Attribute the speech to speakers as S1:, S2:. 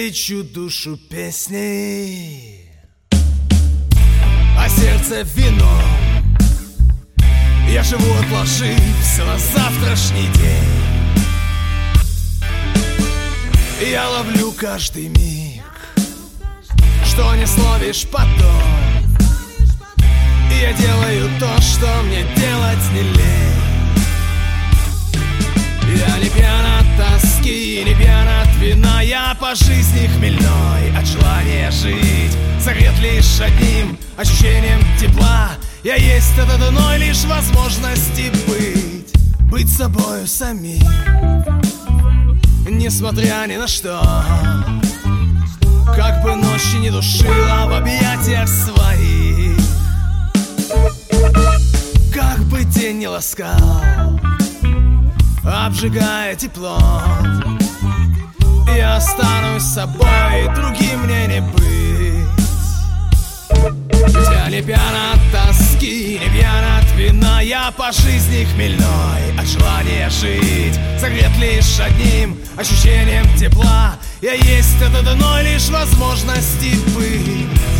S1: лечу душу песней, а сердце вином. Я живу, отложив все на завтрашний день. Я ловлю каждый миг, что не словишь потом. И я делаю то, что мне делать не лень. Я не пьян от тоски, не пьян от вина. Я по жизни хмельной от желания жить, согрет лишь одним ощущением тепла. Я есть от одной лишь возможности быть собою самим, несмотря ни на что. Как бы ночи не душила в объятиях своих, как бы день не ласкал, обжигая теплом, я останусь собой, другим мне не быть. Ведь я не пьян от тоски, не пьян от вина. Я по жизни хмельной от желания жить, согрет лишь одним ощущением тепла. Я есть от одной лишь возможности быть